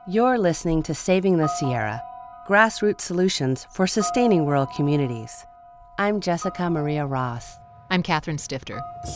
You're listening to Saving the Sierra, grassroots solutions for sustaining rural communities. I'm Jessica Maria Ross. I'm Catherine Stifter.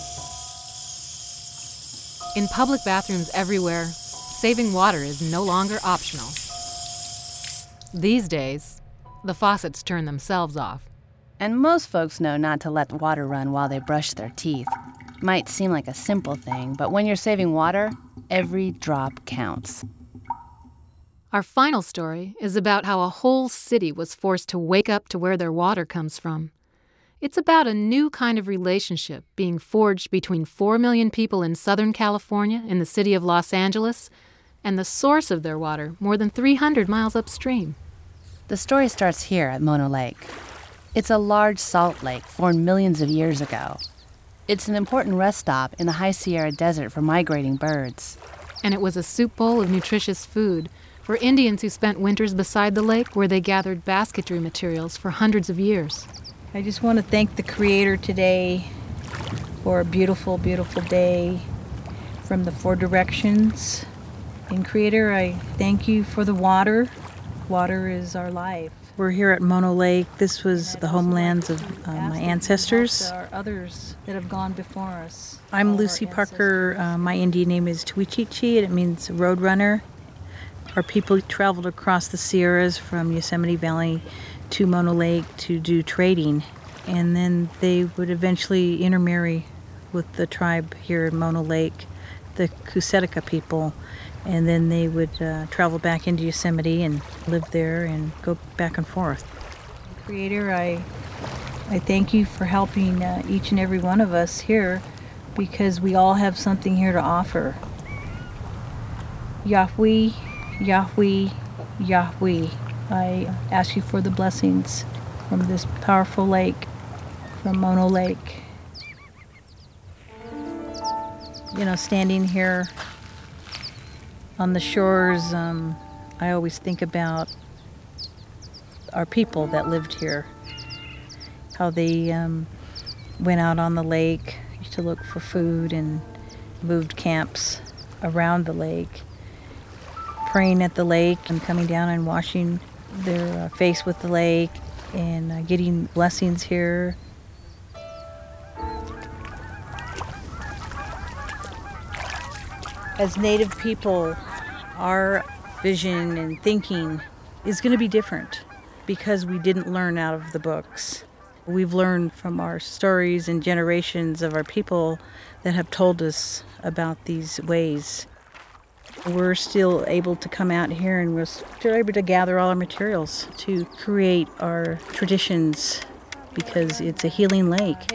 In public bathrooms everywhere, saving water is no longer optional. These days, the faucets turn themselves off. And most folks know not to let the water run while they brush their teeth. Might seem like a simple thing, but when you're saving water, every drop counts. Our final story is about how a whole city was forced to wake up to where their water comes from. It's about a new kind of relationship being forged between 4 million people in Southern California in the city of Los Angeles and the source of their water more than 300 miles upstream. The story starts here at Mono Lake. It's a large salt lake formed millions of years ago. It's an important rest stop in the High Sierra Desert for migrating birds. And it was a soup bowl of nutritious food for Indians who spent winters beside the lake where they gathered basketry materials for hundreds of years. I just want to thank the Creator today for a beautiful, beautiful day from the Four Directions. And Creator, I thank you for the water. Water is our life. We're here at Mono Lake. This was the homelands of my ancestors. There are others that have gone before us. I'm Lucy Parker. My Indian name is Tuichichi, and it means road runner. Our people traveled across the Sierras from Yosemite Valley to Mono Lake to do trading, and then they would eventually intermarry with the tribe here in Mono Lake, the Cusetica people. And then they would travel back into Yosemite and live there and go back and forth. Creator, I thank you for helping each and every one of us here because we all have something here to offer. Yahweh, Yahweh, Yahweh, I ask you for the blessings from this powerful lake, from Mono Lake. You know, standing here on the shores, I always think about our people that lived here, how they went out on the lake to look for food and moved camps around the lake, praying at the lake and coming down and washing their face with the lake and getting blessings here. As Native people, our vision and thinking is going to be different because we didn't learn out of the books. We've learned from our stories and generations of our people that have told us about these ways. We're still able to come out here and we're still able to gather all our materials to create our traditions because it's a healing lake.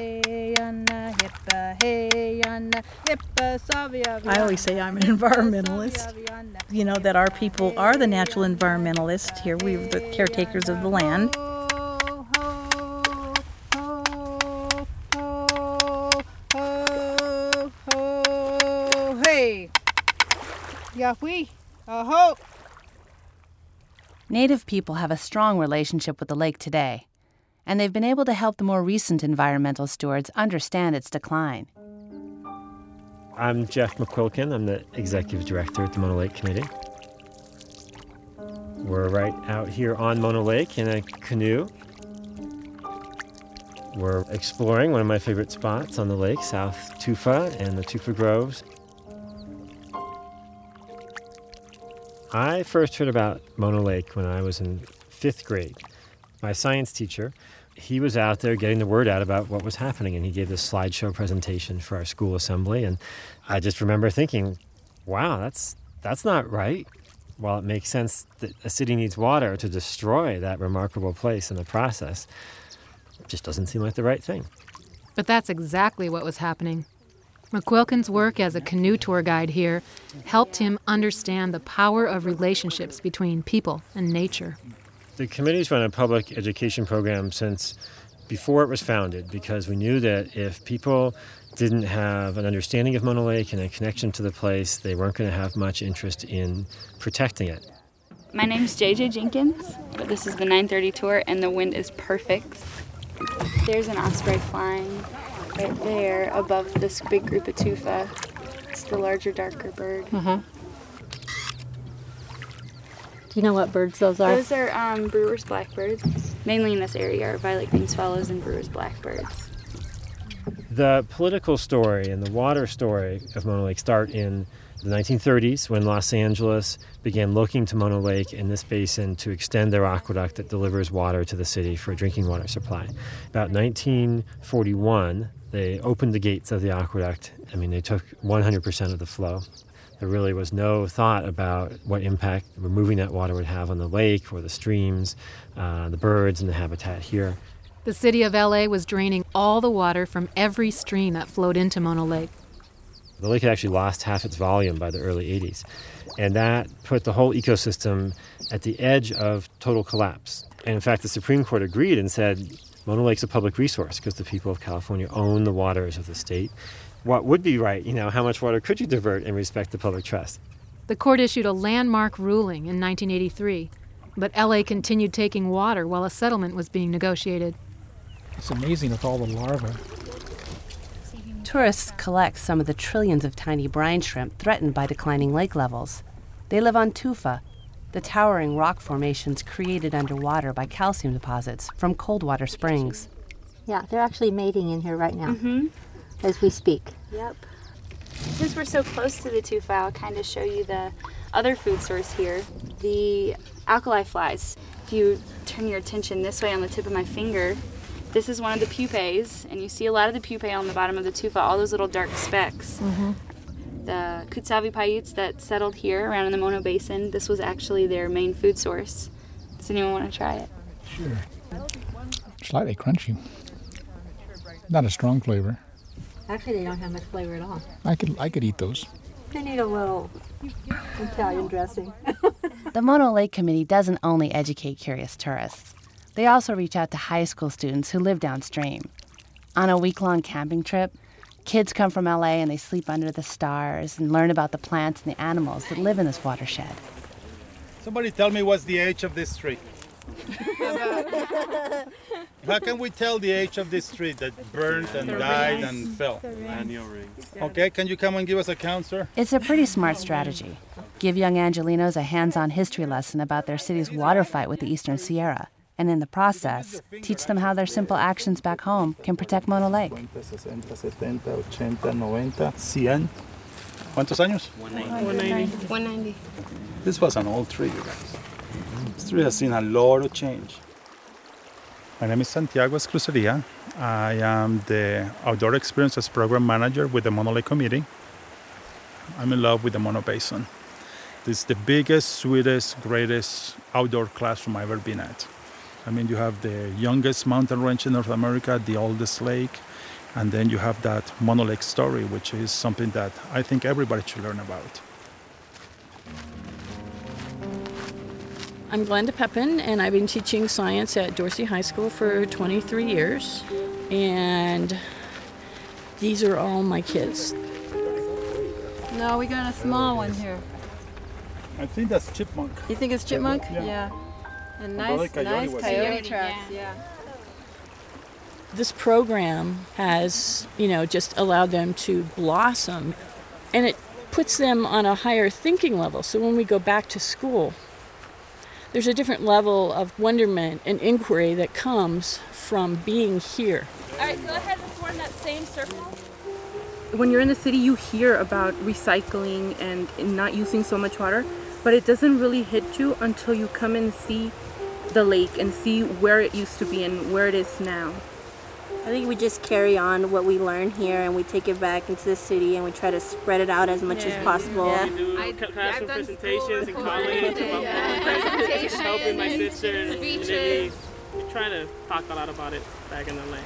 I always say I'm an environmentalist. You know, that our people are the natural environmentalists. Here we're the caretakers of the land. Hey, Yahweh, aho. Native people have a strong relationship with the lake today, and they've been able to help the more recent environmental stewards understand its decline. I'm Jeff McQuilkin. I'm the executive director at the Mono Lake Committee. We're right out here on Mono Lake in a canoe. We're exploring one of my favorite spots on the lake, South Tufa and the Tufa Groves. I first heard about Mono Lake when I was in 5th grade. My science teacher, he was out there getting the word out about what was happening, and he gave this slideshow presentation for our school assembly, and I just remember thinking, wow, that's not right. While it makes sense that a city needs water to destroy that remarkable place in the process, it just doesn't seem like the right thing. But that's exactly what was happening. McQuilkin's work as a canoe tour guide here helped him understand the power of relationships between people and nature. The committee's run a public education program since before it was founded because we knew that if people didn't have an understanding of Mono Lake and a connection to the place, they weren't going to have much interest in protecting it. My name's JJ Jenkins, but this is the 9:30 tour and the wind is perfect. There's an osprey flying right there above this big group of tufa. It's the larger, darker bird. Do you know what birds those are? Those are brewer's blackbirds. Mainly in this area are violet-green swallows and brewer's blackbirds. The political story and the water story of Mono Lake start in the 1930s when Los Angeles began looking to Mono Lake and this basin to extend their aqueduct that delivers water to the city for a drinking water supply. About 1941, they opened the gates of the aqueduct. I mean, they took 100% of the flow. There really was no thought about what impact removing that water would have on the lake or the streams, the birds, and the habitat here. The city of LA was draining all the water from every stream that flowed into Mono Lake. The lake had actually lost half its volume by the early 80s, and that put the whole ecosystem at the edge of total collapse. And in fact, the Supreme Court agreed and said Mono Lake's a public resource because the people of California own the waters of the state. What would be right? How much water could you divert and respect the public trust? The court issued a landmark ruling in 1983, but LA continued taking water while a settlement was being negotiated. It's amazing with all the larvae. Tourists collect some of the trillions of tiny brine shrimp threatened by declining lake levels. They live on tufa, the towering rock formations created underwater by calcium deposits from cold water springs. Yeah, they're actually mating in here right now as we speak. Yep. Since we're so close to the tufa, I'll kind of show you the other food source here, the alkali flies. If you turn your attention this way on the tip of my finger, this is one of the pupae, and you see a lot of the pupae on the bottom of the tufa, all those little dark specks. The Kutsavi Paiutes that settled here around in the Mono Basin, this was actually their main food source. Does anyone want to try it? Sure. Slightly crunchy. Not a strong flavor. Actually, they don't have much flavor at all. I could eat those. They need a little Italian dressing. The Mono Lake Committee doesn't only educate curious tourists. They also reach out to high school students who live downstream. On a week-long camping trip, kids come from LA and they sleep under the stars and learn about the plants and the animals that live in this watershed. Somebody tell me what's the age of this tree. How can we tell the age of this tree that burned and died and fell? Okay, can you come and give us a count, sir? It's a pretty smart strategy. Give young Angelinos a hands-on history lesson about their city's water fight with the Eastern Sierra, and in the process, teach them how their simple actions back home can protect Mono Lake. 50, 60, 70, 80, 90, 100, 100. ¿Cuántos años? 190. This was an old tree, you guys. This tree has seen a lot of change. My name is Santiago Escluceria. I am the Outdoor Experiences Program Manager with the Mono Lake Committee. I'm in love with the Mono Basin. This is the biggest, sweetest, greatest outdoor classroom I've ever been at. I mean, you have the youngest mountain range in North America, the oldest lake, and then you have that Mono Lake story, which is something that I think everybody should learn about. I'm Glenda Pepin, and I've been teaching science at Dorsey High School for 23 years, and these are all my kids. No, we got a small one here. I think that's chipmunk. You think it's chipmunk? Yeah. And nice coyote tracks, yeah. This program has, just allowed them to blossom, and it puts them on a higher thinking level. So when we go back to school, there's a different level of wonderment and inquiry that comes from being here. All right, go ahead and form that same circle. When you're in the city, you hear about recycling and not using so much water, but it doesn't really hit you until you come and see the lake and see where it used to be and where it is now. I think we just carry on what we learn here and we take it back into the city and we try to spread it out as much as possible. Yeah. We do classroom presentations in college about presentations, helping my sister and speeches. We try to talk a lot about it back in LA.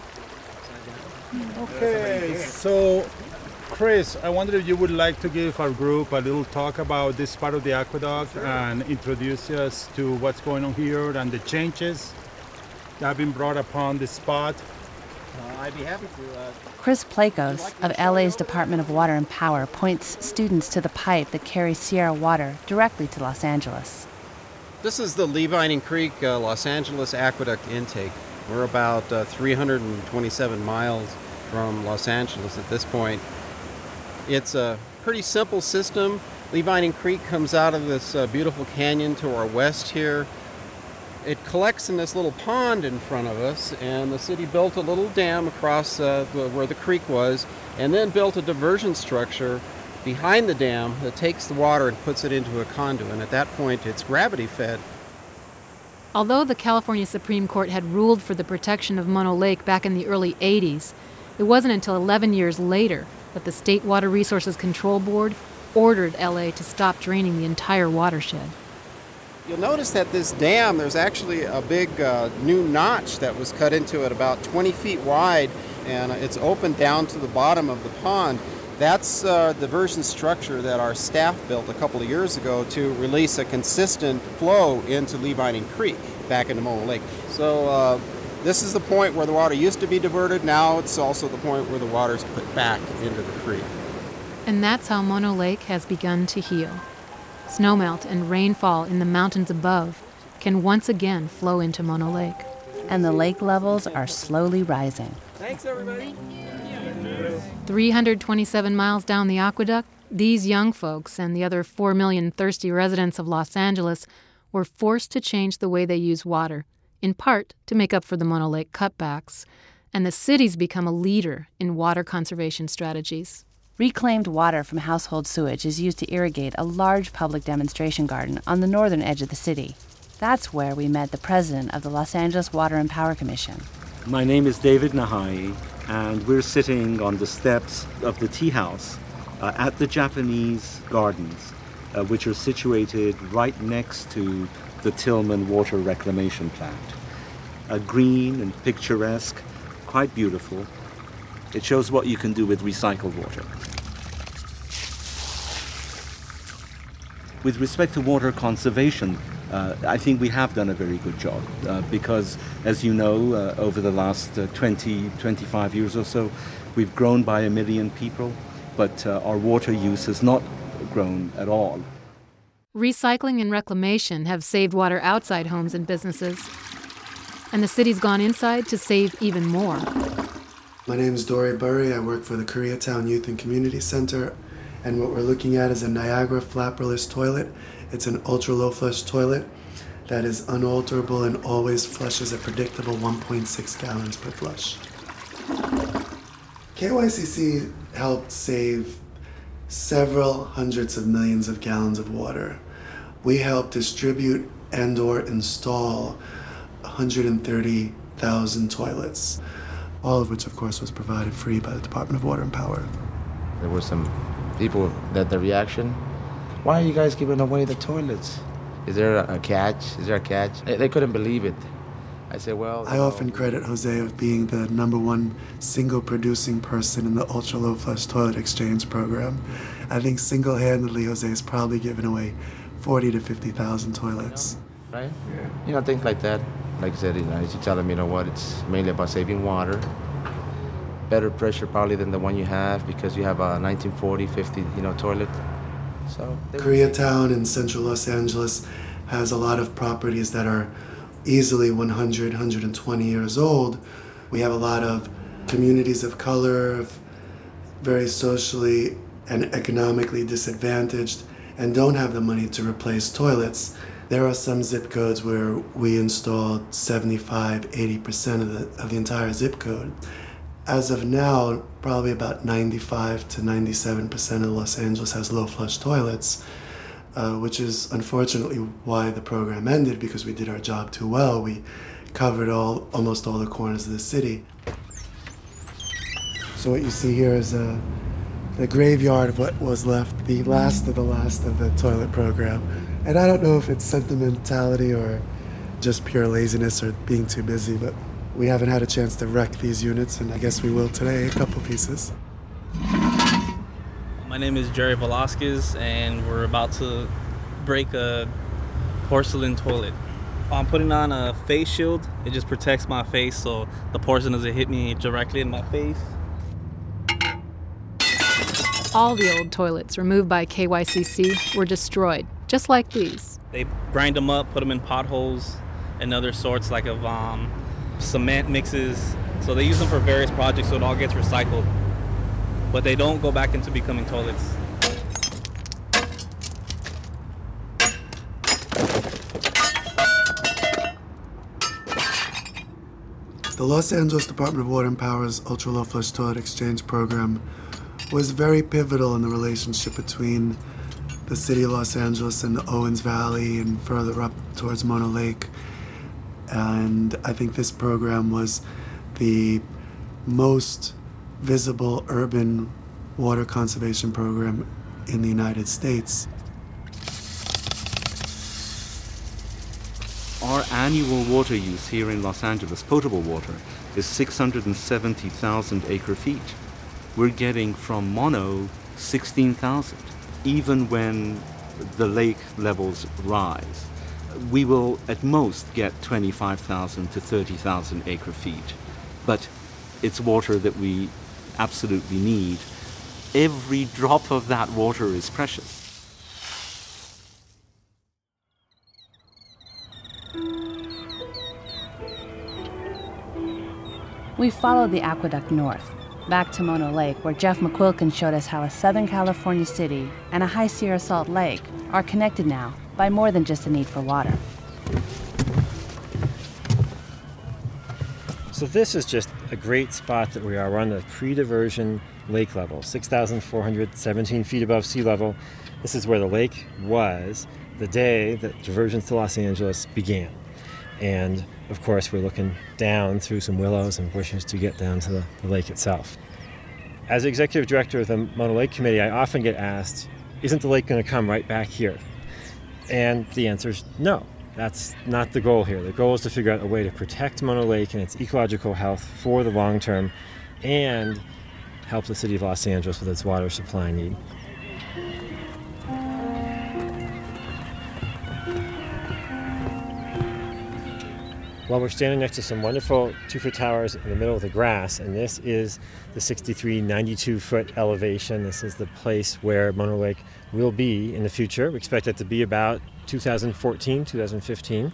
Okay, so Chris, I wonder if you would like to give our group a little talk about this part of the aqueduct and introduce us to what's going on here and the changes that have been brought upon this spot. I'd be happy to. Chris Plakos of LA's Department of Water and Power points students to the pipe that carries Sierra water directly to Los Angeles. This is the Levining Creek Los Angeles Aqueduct intake. We're about 327 miles from Los Angeles at this point. It's a pretty simple system. Lee Vining Creek comes out of this beautiful canyon to our west here. It collects in this little pond in front of us, and the city built a little dam across where the creek was, and then built a diversion structure behind the dam that takes the water and puts it into a conduit. And at that point, it's gravity fed. Although the California Supreme Court had ruled for the protection of Mono Lake back in the early 80s, it wasn't until 11 years later that the State Water Resources Control Board ordered LA to stop draining the entire watershed. You'll notice that this dam, there's actually a big new notch that was cut into it about 20 feet wide, and it's open down to the bottom of the pond. That's the diversion structure that our staff built a couple of years ago to release a consistent flow into Lee Vining Creek back into Mono Lake. So this is the point where the water used to be diverted. Now it's also the point where the water's put back into the creek. And that's how Mono Lake has begun to heal. Snowmelt and rainfall in the mountains above can once again flow into Mono Lake. And the lake levels are slowly rising. Thanks, everybody. 327 miles down the aqueduct, these young folks and the other 4 million thirsty residents of Los Angeles were forced to change the way they use water, in part to make up for the Mono Lake cutbacks. And the city's become a leader in water conservation strategies. Reclaimed water from household sewage is used to irrigate a large public demonstration garden on the northern edge of the city. That's where we met the president of the Los Angeles Water and Power Commission. My name is David Nahai, and we're sitting on the steps of the tea house at the Japanese gardens, which are situated right next to the Tillman Water Reclamation Plant. Green and picturesque, quite beautiful. It shows what you can do with recycled water. With respect to water conservation, I think we have done a very good job because, as you know, over the last 25 years or so, we've grown by 1 million people, but our water use has not grown at all. Recycling and reclamation have saved water outside homes and businesses, and the city's gone inside to save even more. My name is Dory Burry. I work for the Koreatown Youth and Community Center, and what we're looking at is a Niagara flapperless toilet. It's an ultra-low flush toilet that is unalterable and always flushes a predictable 1.6 gallons per flush. KYCC helped save several hundreds of millions of gallons of water. We helped distribute and/or install 130,000 toilets, all of which, of course, was provided free by the Department of Water and Power. There were some people that the reaction, why are you guys giving away the toilets? Is there a catch? Is there a catch? They couldn't believe it. I said, well... I often credit Jose of being the #1 single producing person in the ultra-low flush toilet exchange program. I think single-handedly Jose has probably given away 40 to 50,000 toilets. Right? You know, things like that. Like I said, you tell them, you know what, it's mainly about saving water. Better pressure probably than the one you have because you have a 1940, 50, toilet. So Koreatown in central Los Angeles has a lot of properties that are easily 100, 120 years old. We have a lot of communities of color, very socially and economically disadvantaged, and don't have the money to replace toilets. There are some zip codes where we installed 75, 80% of the entire zip code. As of now, probably about 95 to 97% of Los Angeles has low flush toilets, which is unfortunately why the program ended, because we did our job too well. We covered almost all the corners of the city. So what you see here is the graveyard of what was left, the last of the toilet program. And I don't know if it's sentimentality or just pure laziness or being too busy, but we haven't had a chance to wreck these units, and I guess we will today, a couple pieces. My name is Jerry Velasquez, and we're about to break a porcelain toilet. I'm putting on a face shield. It just protects my face so the porcelain doesn't hit me directly in my face. All the old toilets removed by KYCC were destroyed, just like these. They grind them up, put them in potholes and other sorts like of cement mixes. So they use them for various projects so it all gets recycled. But they don't go back into becoming toilets. The Los Angeles Department of Water and Power's ultra-low flush toilet exchange program was very pivotal in the relationship between the city of Los Angeles and the Owens Valley and further up towards Mono Lake. And I think this program was the most visible urban water conservation program in the United States. Our annual water use here in Los Angeles, potable water, is 670,000 acre-feet. We're getting from Mono 16,000. Even when the lake levels rise, we will at most get 25,000 to 30,000 acre-feet. But it's water that we absolutely need. Every drop of that water is precious. We followed the aqueduct north, back to Mono Lake, where Jeff McQuilkin showed us how a Southern California city and a High Sierra Salt Lake are connected now by more than just a need for water. So this is just a great spot that we are. We're on the pre-diversion lake level, 6,417 feet above sea level. This is where the lake was the day that diversions to Los Angeles began. And of course, we're looking down through some willows and bushes to get down to the lake itself. As executive director of the Mono Lake Committee, I often get asked, isn't the lake going to come right back here? And the answer is no. That's not the goal here. The goal is to figure out a way to protect Mono Lake and its ecological health for the long term and help the city of Los Angeles with its water supply need. Well, we're standing next to some wonderful 2-foot towers in the middle of the grass, and this is the 92-foot elevation. This is the place where Mono Lake will be in the future. We expect it to be about 2014, 2015.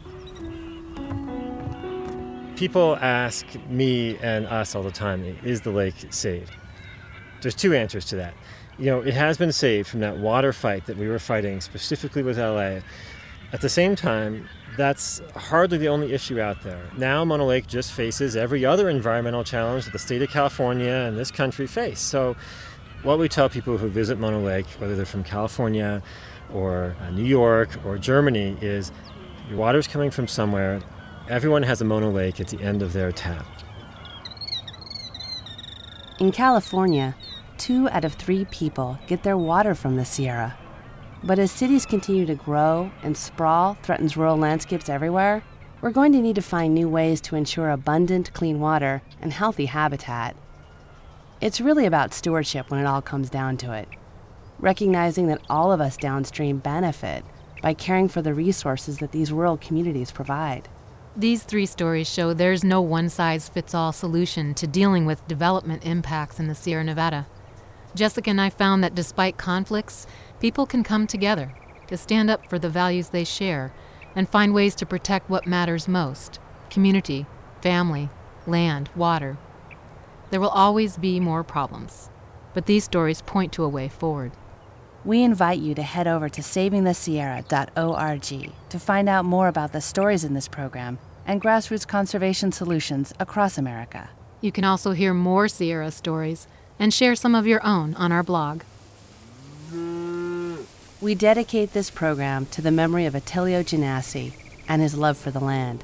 People ask me and us all the time, is the lake saved? There's two answers to that. You know, it has been saved from that water fight that we were fighting specifically with LA. At the same time, that's hardly the only issue out there. Now Mono Lake just faces every other environmental challenge that the state of California and this country face. So what we tell people who visit Mono Lake, whether they're from California or New York or Germany, is your water's coming from somewhere. Everyone has a Mono Lake at the end of their tap. In California, 2 out of 3 people get their water from the Sierra. But as cities continue to grow and sprawl threatens rural landscapes everywhere, we're going to need to find new ways to ensure abundant, clean water and healthy habitat. It's really about stewardship when it all comes down to it, recognizing that all of us downstream benefit by caring for the resources that these rural communities provide. These 3 stories show there's no one-size-fits-all solution to dealing with development impacts in the Sierra Nevada. Jessica and I found that despite conflicts, people can come together to stand up for the values they share and find ways to protect what matters most: community, family, land, water. There will always be more problems, but these stories point to a way forward. We invite you to head over to savingthesierra.org to find out more about the stories in this program and grassroots conservation solutions across America. You can also hear more Sierra stories and share some of your own on our blog. We dedicate this program to the memory of Attilio Janassi and his love for the land.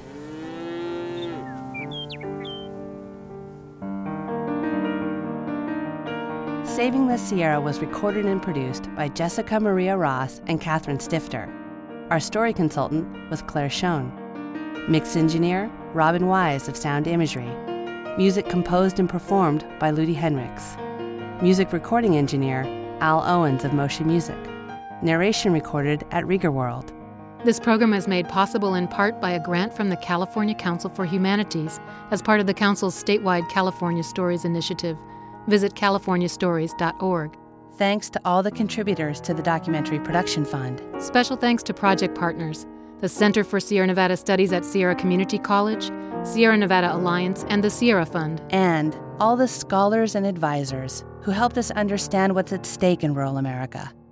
Saving the Sierra was recorded and produced by Jessica Maria Ross and Catherine Stifter. Our story consultant was Claire Schoen. Mix engineer, Robin Wise of Sound Imagery. Music composed and performed by Ludi Henriks. Music recording engineer, Al Owens of Motion Music. Narration recorded at Rieger World. This program is made possible in part by a grant from the California Council for Humanities as part of the Council's statewide California Stories initiative. Visit californiastories.org. Thanks to all the contributors to the Documentary Production Fund. Special thanks to project partners, the Center for Sierra Nevada Studies at Sierra Community College, Sierra Nevada Alliance, and the Sierra Fund. And all the scholars and advisors who helped us understand what's at stake in rural America.